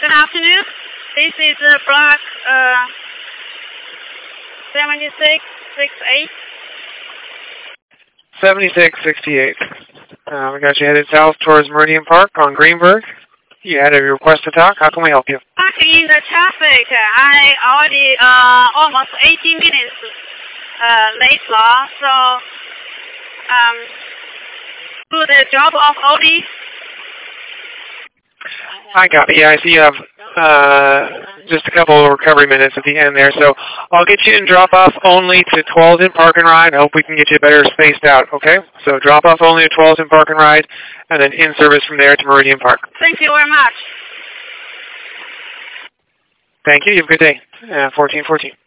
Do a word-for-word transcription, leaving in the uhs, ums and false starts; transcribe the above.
Good afternoon. This is uh, block uh, seventy-six sixty-eight. seventy-six sixty-eight. Uh, we got you headed south towards Meridian Park on Greenberg. You had a request to talk. How can we help you? Back in the traffic, I already uh, almost eighteen minutes uh, late now, so um, do the drop off only. I got it. Yeah, I see you have uh, just a couple of recovery minutes at the end there. So I'll get you in drop-off only to Tualatin Park and Ride. I hope we can get you better spaced out, okay? So drop-off only to Tualatin Park and Ride, and then in service from there to Meridian Park. Thank you very much. Thank you. You have a good day. Uh, fourteen fourteen.